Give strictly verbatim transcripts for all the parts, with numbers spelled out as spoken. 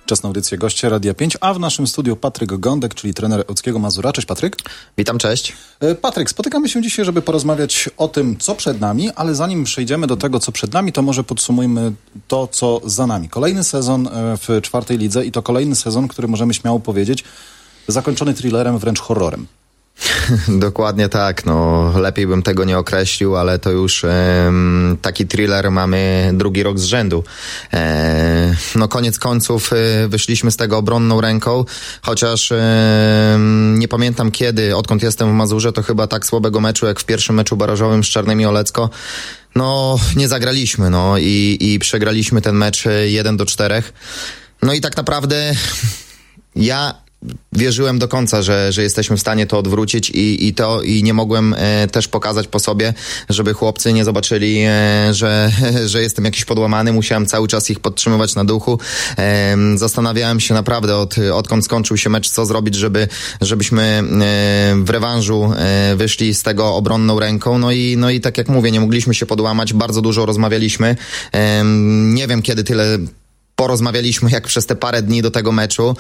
Czas na audycję Goście Radia pięć, a w naszym studiu Patryk Gądek, czyli trener Ełckiego Mazura. Cześć Patryk. Witam, cześć. Patryk, spotykamy się dzisiaj, żeby porozmawiać o tym, co przed nami, ale zanim przejdziemy do tego, co przed nami, to może podsumujmy to, co za nami. Kolejny sezon w czwartej lidze i to kolejny sezon, który możemy śmiało powiedzieć, zakończony thrillerem, wręcz horrorem. Dokładnie tak, no lepiej bym tego nie określił, ale to już e, taki thriller mamy drugi rok z rzędu. E, no koniec końców e, wyszliśmy z tego obronną ręką, chociaż e, nie pamiętam kiedy, odkąd jestem w Mazurze, to chyba tak słabego meczu jak w pierwszym meczu barażowym z Czarnymi Olecko, no nie zagraliśmy, no i, i przegraliśmy ten mecz jeden do czterech. No i tak naprawdę ja wierzyłem do końca, że, że jesteśmy w stanie to odwrócić i, i to i nie mogłem e, też pokazać po sobie, żeby chłopcy nie zobaczyli, e, że, że jestem jakiś podłamany. Musiałem cały czas ich podtrzymywać na duchu. E, zastanawiałem się naprawdę od, odkąd skończył się mecz, co zrobić, żeby, żebyśmy e, w rewanżu e, wyszli z tego obronną ręką. No i, no i tak jak mówię, nie mogliśmy się podłamać. Bardzo dużo rozmawialiśmy. E, nie wiem, kiedy tyle porozmawialiśmy jak przez te parę dni do tego meczu.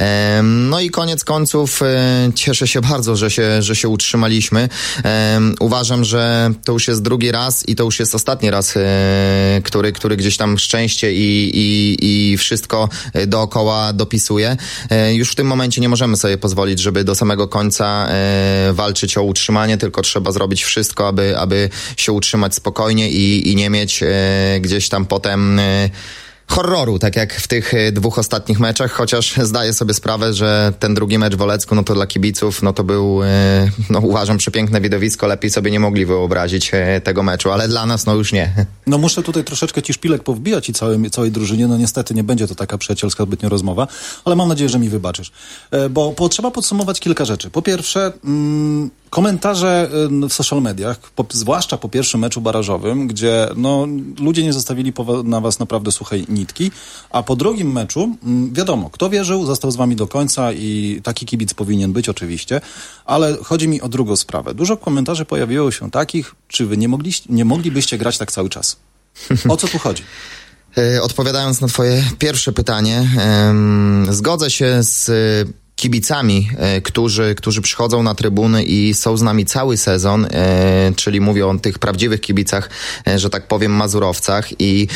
No i koniec końców cieszę się bardzo, że się, że się utrzymaliśmy. Uważam, że to już jest drugi raz i to już jest ostatni raz, który, który gdzieś tam szczęście i, i, i wszystko dookoła dopisuje. Już w tym momencie nie możemy sobie pozwolić, żeby do samego końca walczyć o utrzymanie, tylko trzeba zrobić wszystko, aby, aby się utrzymać spokojnie i, i nie mieć gdzieś tam potem horroru, tak jak w tych dwóch ostatnich meczach, chociaż zdaję sobie sprawę, że ten drugi mecz w Olecku, no to dla kibiców, no to był, no uważam, przepiękne widowisko, lepiej sobie nie mogli wyobrazić tego meczu, ale dla nas, no już nie. No muszę tutaj troszeczkę ci szpilek powbijać i całej, całej drużynie, no niestety nie będzie to taka przyjacielska zbytnio rozmowa, ale mam nadzieję, że mi wybaczysz, bo po, trzeba podsumować kilka rzeczy. Po pierwsze, mm, komentarze w social mediach, po, zwłaszcza po pierwszym meczu barażowym, gdzie no ludzie nie zostawili po, na was naprawdę suchej nitki, a po drugim meczu, wiadomo, kto wierzył, został z wami do końca i taki kibic powinien być oczywiście, ale chodzi mi o drugą sprawę. Dużo komentarzy pojawiło się takich, czy wy nie, mogliście, nie moglibyście grać tak cały czas? O co tu chodzi? Odpowiadając na twoje pierwsze pytanie, um, zgodzę się z kibicami, e, którzy, którzy przychodzą na trybuny i są z nami cały sezon, e, czyli mówię o tych prawdziwych kibicach, e, że tak powiem, mazurowcach i,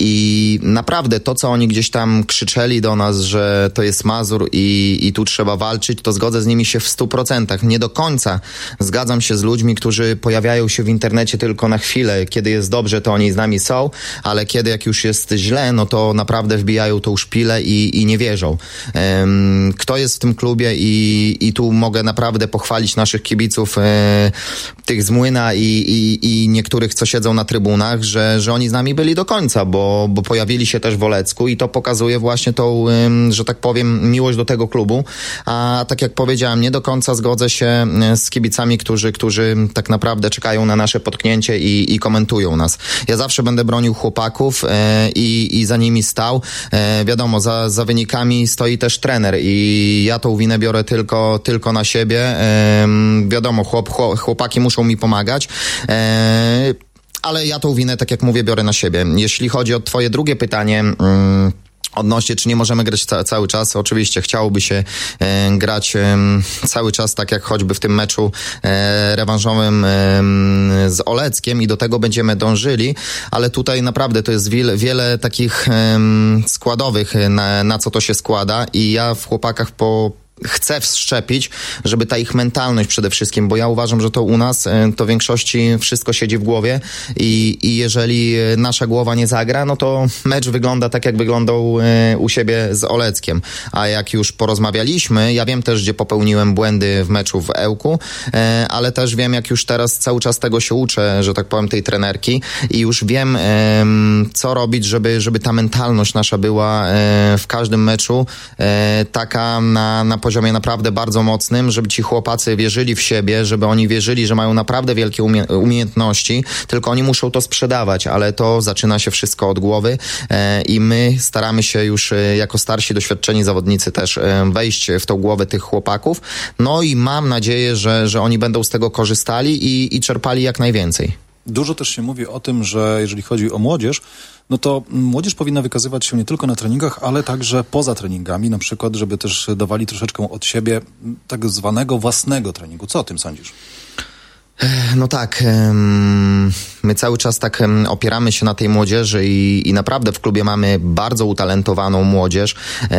i naprawdę to, co oni gdzieś tam krzyczeli do nas, że to jest Mazur i, i tu trzeba walczyć, to zgodzę z nimi się w stu procentach. Nie do końca zgadzam się z ludźmi, którzy pojawiają się w internecie tylko na chwilę. Kiedy jest dobrze, to oni z nami są, ale kiedy jak już jest źle, no to naprawdę wbijają tą szpilę i, i nie wierzą. E, kto jest w tym klubie i, i tu mogę naprawdę pochwalić naszych kibiców, e, tych z Młyna i, i, i niektórych, co siedzą na trybunach, że, że oni z nami byli do końca, bo, bo pojawili się też w Olecku i to pokazuje właśnie tą, e, że tak powiem, miłość do tego klubu, a tak jak powiedziałem, nie do końca zgodzę się z kibicami, którzy, którzy tak naprawdę czekają na nasze potknięcie i, i komentują nas. Ja zawsze będę bronił chłopaków e, i, i za nimi stał. E, wiadomo, za, za wynikami stoi też trener i ja tą winę biorę tylko, tylko na siebie. Ehm, wiadomo, chłop, chłopaki muszą mi pomagać. Ehm, ale ja tą winę, tak jak mówię, biorę na siebie. Jeśli chodzi o twoje drugie pytanie, mm, odnośnie, czy nie możemy grać ca- cały czas, oczywiście chciałoby się e, grać e, cały czas, tak jak choćby w tym meczu e, rewanżowym e, z Oleckiem i do tego będziemy dążyli, ale tutaj naprawdę to jest wiele, wiele takich e, składowych, na, na co to się składa i ja w chłopakach po chcę wszczepić, żeby ta ich mentalność przede wszystkim, bo ja uważam, że to u nas to w większości wszystko siedzi w głowie i, i jeżeli nasza głowa nie zagra, no to mecz wygląda tak, jak wyglądał u siebie z Oleckiem. A jak już porozmawialiśmy, ja wiem też, gdzie popełniłem błędy w meczu w Ełku, ale też wiem, jak już teraz cały czas tego się uczę, że tak powiem, tej trenerki i już wiem, co robić, żeby, żeby ta mentalność nasza była w każdym meczu taka na, na poziomie naprawdę bardzo mocnym, żeby ci chłopacy wierzyli w siebie, żeby oni wierzyli, że mają naprawdę wielkie umie- umiejętności, tylko oni muszą to sprzedawać, ale to zaczyna się wszystko od głowy e, i my staramy się już e, jako starsi, doświadczeni zawodnicy też e, wejść w tą głowę tych chłopaków, no i mam nadzieję, że, że oni będą z tego korzystali i, i czerpali jak najwięcej. Dużo też się mówi o tym, że jeżeli chodzi o młodzież, no to młodzież powinna wykazywać się nie tylko na treningach, ale także poza treningami, na przykład, żeby też dawali troszeczkę od siebie tak zwanego własnego treningu. Co o tym sądzisz? No tak, my cały czas tak opieramy się na tej młodzieży i, i naprawdę w klubie mamy bardzo utalentowaną młodzież,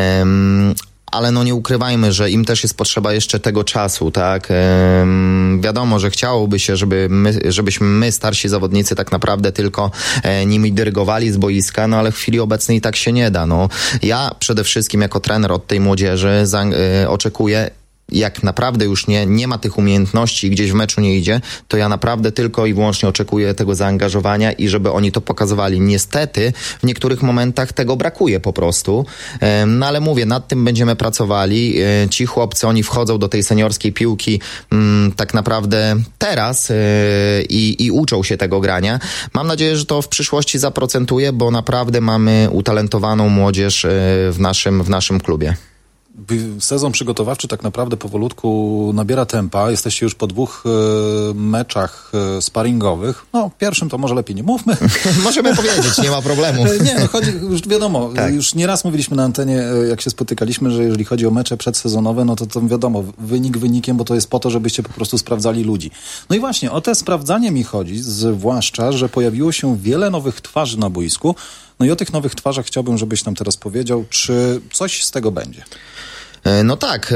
ale no nie ukrywajmy, że im też jest potrzeba jeszcze tego czasu, tak? Ehm, wiadomo, że chciałoby się, żeby my, żebyśmy my, starsi zawodnicy, tak naprawdę tylko e, nimi dyrygowali z boiska, no ale w chwili obecnej tak się nie da, no. Ja przede wszystkim jako trener od tej młodzieży za, e, oczekuję, jak naprawdę już nie, nie ma tych umiejętności i gdzieś w meczu nie idzie, to ja naprawdę tylko i wyłącznie oczekuję tego zaangażowania i żeby oni to pokazywali. Niestety w niektórych momentach tego brakuje po prostu, no ale mówię, nad tym będziemy pracowali. Ci chłopcy, oni wchodzą do tej seniorskiej piłki tak naprawdę teraz i, i uczą się tego grania. Mam nadzieję, że to w przyszłości zaprocentuje, bo naprawdę mamy utalentowaną młodzież w naszym, w naszym klubie. Sezon przygotowawczy tak naprawdę powolutku nabiera tempa. Jesteście już po dwóch e, meczach e, sparingowych. No, pierwszym to może lepiej nie mówmy. Możemy powiedzieć, nie ma problemu. Nie, no chodzi, już wiadomo, tak. Już nieraz mówiliśmy na antenie, jak się spotykaliśmy, że jeżeli chodzi o mecze przedsezonowe, no to to wiadomo, wynik wynikiem, bo to jest po to, żebyście po prostu sprawdzali ludzi. No i właśnie, o te sprawdzanie mi chodzi, zwłaszcza, że pojawiło się wiele nowych twarzy na boisku. No i o tych nowych twarzach chciałbym, żebyś nam teraz powiedział, czy coś z tego będzie. No tak,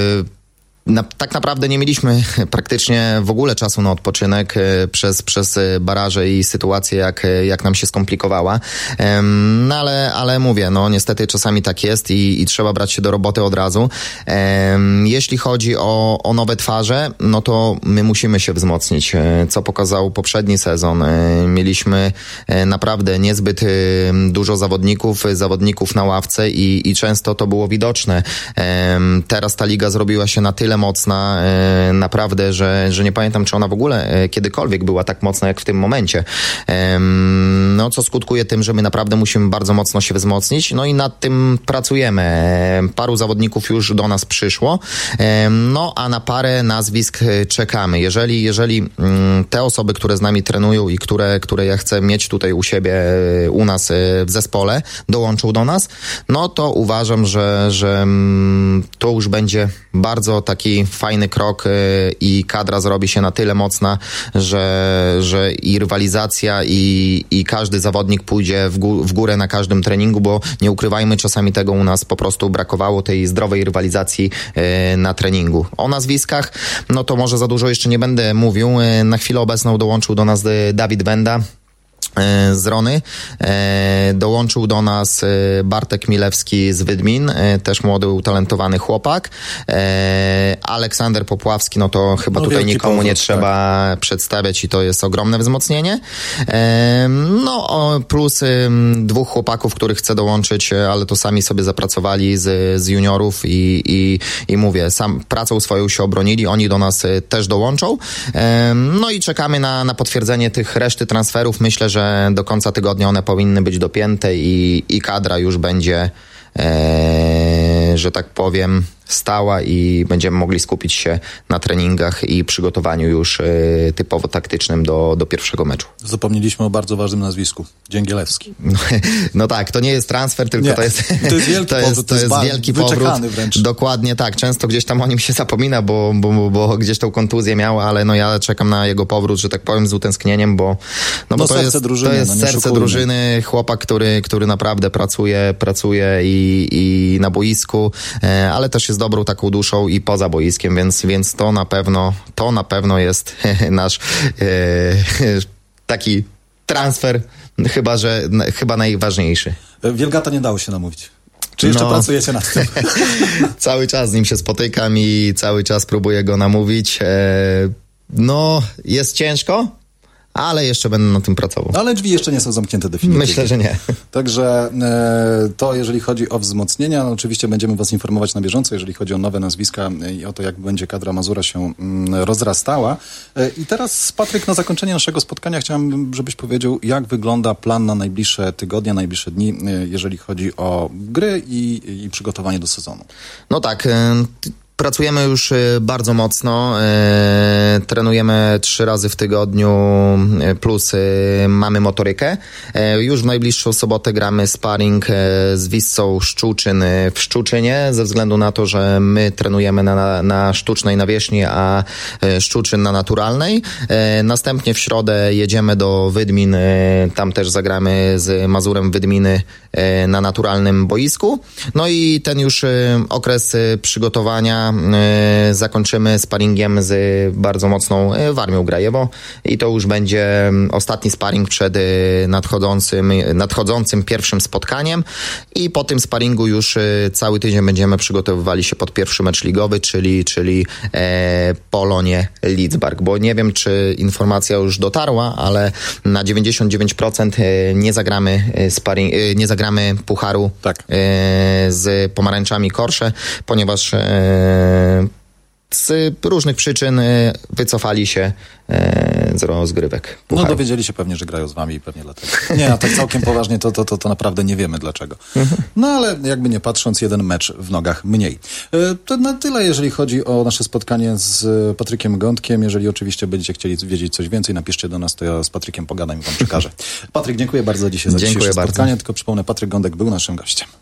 na, tak naprawdę nie mieliśmy praktycznie w ogóle czasu na odpoczynek przez, przez baraże i sytuację, jak, jak nam się skomplikowała. No ale, ale mówię, no niestety czasami tak jest i, i trzeba brać się do roboty od razu. Jeśli chodzi o, o nowe twarze, no to my musimy się wzmocnić. Co pokazał poprzedni sezon? Mieliśmy naprawdę niezbyt dużo zawodników, zawodników na ławce i, i często to było widoczne. Teraz ta liga zrobiła się na tyle mocna, e, naprawdę, że, że nie pamiętam, czy ona w ogóle e, kiedykolwiek była tak mocna, jak w tym momencie. E, no, co skutkuje tym, że my naprawdę musimy bardzo mocno się wzmocnić, no i nad tym pracujemy. E, paru zawodników już do nas przyszło, e, no a na parę nazwisk czekamy. Jeżeli, jeżeli m, te osoby, które z nami trenują i które, które ja chcę mieć tutaj u siebie, u nas w zespole, dołączą do nas, no to uważam, że, że m, to już będzie bardzo taki fajny krok i kadra zrobi się na tyle mocna, że, że i rywalizacja i, i każdy zawodnik pójdzie w, gó- w górę na każdym treningu, bo nie ukrywajmy, czasami tego u nas po prostu brakowało, tej zdrowej rywalizacji na treningu. O nazwiskach, no to może za dużo jeszcze nie będę mówił. Na chwilę obecną dołączył do nas Dawid Wenda z Rony. Dołączył do nas Bartek Milewski z Wydmin, też młody, utalentowany chłopak. Aleksander Popławski, no to chyba no, tutaj nikomu powrót, nie trzeba tak. przedstawiać i to jest ogromne wzmocnienie. No plus dwóch chłopaków, których chcę dołączyć, ale to sami sobie zapracowali z, z juniorów i, i, i mówię, sam pracą swoją się obronili, oni do nas też dołączą. No i czekamy na, na potwierdzenie tych reszty transferów. Myślę, że do końca tygodnia one powinny być dopięte i, i kadra już będzie, e, że tak powiem, stała i będziemy mogli skupić się na treningach i przygotowaniu już e, typowo taktycznym do, do pierwszego meczu. Zapomnieliśmy o bardzo ważnym nazwisku. Dzięgielewski. No, no tak, to nie jest transfer, tylko nie, to jest to jest wielki to jest, powrót. To jest, to jest wielki powrót. Wręcz. Dokładnie tak. Często gdzieś tam o nim się zapomina, bo, bo, bo gdzieś tą kontuzję miał, ale no ja czekam na jego powrót, że tak powiem, z utęsknieniem, bo, no, bo no, to, serce jest, drużyny, to jest no, serce szukujmy. drużyny, chłopak, który, który naprawdę pracuje, pracuje i, i na boisku, ale też jest dobrą taką duszą i poza boiskiem, więc, więc to na pewno, to na pewno jest nasz e, taki transfer, chyba, że chyba najważniejszy. Wielgata nie dało się namówić. Czy jeszcze no, pracujecie nad tym? Cały czas z nim się spotykam i cały czas próbuję go namówić. E, no, jest ciężko, ale jeszcze będę na tym pracował. Ale drzwi jeszcze nie są zamknięte definitywnie. Myślę, że nie. Także e, to jeżeli chodzi o wzmocnienia, no oczywiście będziemy was informować na bieżąco, jeżeli chodzi o nowe nazwiska i o to, jak będzie kadra Mazura się mm, rozrastała. E, I teraz, Patryk, na zakończenie naszego spotkania chciałem, żebyś powiedział, jak wygląda plan na najbliższe tygodnie, najbliższe dni, e, jeżeli chodzi o gry i, i przygotowanie do sezonu. No tak, e, pracujemy już bardzo mocno. E, trenujemy trzy razy w tygodniu, plus e, mamy motorykę. E, już w najbliższą sobotę gramy sparring e, z Wiscą Szczuczyn w Szczuczynie, ze względu na to, że my trenujemy na, na, na sztucznej nawierzchni, a e, Szczuczyn na naturalnej. E, następnie w środę jedziemy do Wydmin, e, tam też zagramy z Mazurem Wydminy e, na naturalnym boisku. No i ten już e, okres e, przygotowania e, zakończymy sparingiem z bardzo mocną e, Warmią Grajewo i to już będzie ostatni sparing przed e, nadchodzącym, nadchodzącym pierwszym spotkaniem i po tym sparingu już e, cały tydzień będziemy przygotowywali się pod pierwszy mecz ligowy, czyli, czyli e, Polonie Lidzbark, bo nie wiem, czy informacja już dotarła, ale na dziewięćdziesiąt dziewięć procent nie zagramy sparing, nie zagramy pucharu tak. e, z Pomarańczami Korsze, ponieważ e, z różnych przyczyn e, wycofali się e, z rozgrywek pucharu. No dowiedzieli się pewnie, że grają z wami i pewnie dlatego. Nie, a tak całkiem poważnie to, to, to, to naprawdę nie wiemy dlaczego. No ale jakby nie patrząc, jeden mecz w nogach mniej. E, to na tyle, jeżeli chodzi o nasze spotkanie z Patrykiem Gądkiem. Jeżeli oczywiście będziecie chcieli wiedzieć coś więcej, napiszcie do nas, to ja z Patrykiem pogadam i wam przekażę. Patryk, dziękuję bardzo dzisiaj za Dziękuję dzisiejsze bardzo. spotkanie. Tylko przypomnę, Patryk Gądek był naszym gościem.